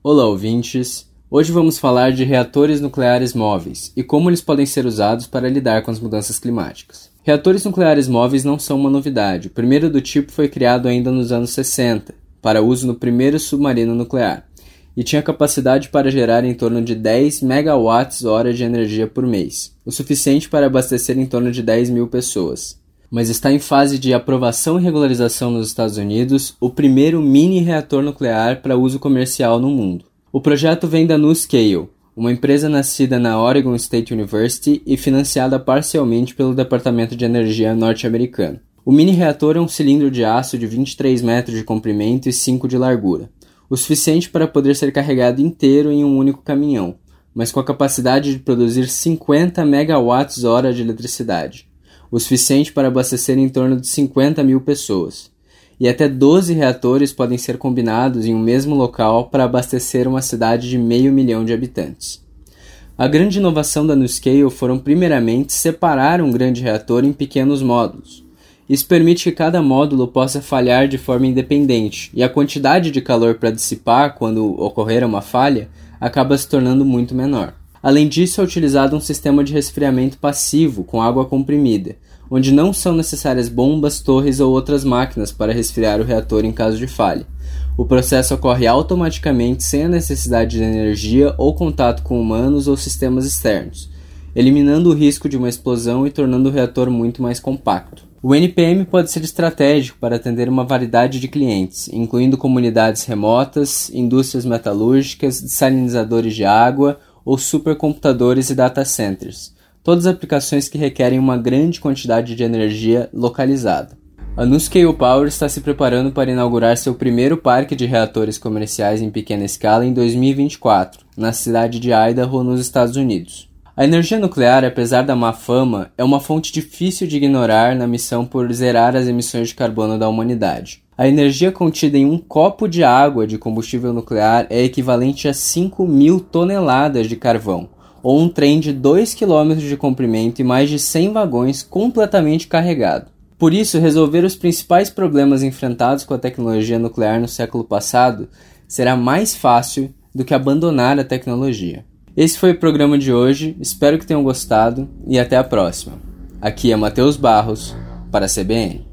Olá, ouvintes! Hoje vamos falar de reatores nucleares móveis e como eles podem ser usados para lidar com as mudanças climáticas. Reatores nucleares móveis não são uma novidade. O primeiro do tipo foi criado ainda nos anos 60, para uso no primeiro submarino nuclear, e tinha capacidade para gerar em torno de 10 megawatts-hora de energia por mês, o suficiente para abastecer em torno de 10 mil pessoas. Mas está em fase de aprovação e regularização nos Estados Unidos o primeiro mini-reator nuclear para uso comercial no mundo. O projeto vem da NuScale, uma empresa nascida na Oregon State University e financiada parcialmente pelo Departamento de Energia norte-americano. O mini-reator é um cilindro de aço de 23 metros de comprimento e 5 de largura, o suficiente para poder ser carregado inteiro em um único caminhão, mas com a capacidade de produzir 50 megawatts-hora de eletricidade, o suficiente para abastecer em torno de 50 mil pessoas. E até 12 reatores podem ser combinados em um mesmo local para abastecer uma cidade de 500.000 de habitantes. A grande inovação da NuScale foram primeiramente separar um grande reator em pequenos módulos. Isso permite que cada módulo possa falhar de forma independente, e a quantidade de calor para dissipar quando ocorrer uma falha acaba se tornando muito menor. Além disso, é utilizado um sistema de resfriamento passivo com água comprimida, onde não são necessárias bombas, torres ou outras máquinas para resfriar o reator em caso de falha. O processo ocorre automaticamente sem a necessidade de energia ou contato com humanos ou sistemas externos, eliminando o risco de uma explosão e tornando o reator muito mais compacto. O NPM pode ser estratégico para atender uma variedade de clientes, incluindo comunidades remotas, indústrias metalúrgicas, dessalinizadores de água ou supercomputadores e data centers, todas aplicações que requerem uma grande quantidade de energia localizada. A NuScale Power está se preparando para inaugurar seu primeiro parque de reatores comerciais em pequena escala em 2024, na cidade de Idaho, nos Estados Unidos. A energia nuclear, apesar da má fama, é uma fonte difícil de ignorar na missão por zerar as emissões de carbono da humanidade. A energia contida em um copo de água de combustível nuclear é equivalente a 5.000 toneladas de carvão, ou um trem de 2 km de comprimento e mais de 100 vagões completamente carregado. Por isso, resolver os principais problemas enfrentados com a tecnologia nuclear no século passado será mais fácil do que abandonar a tecnologia. Esse foi o programa de hoje, espero que tenham gostado e até a próxima. Aqui é Matheus Barros, para a CBN.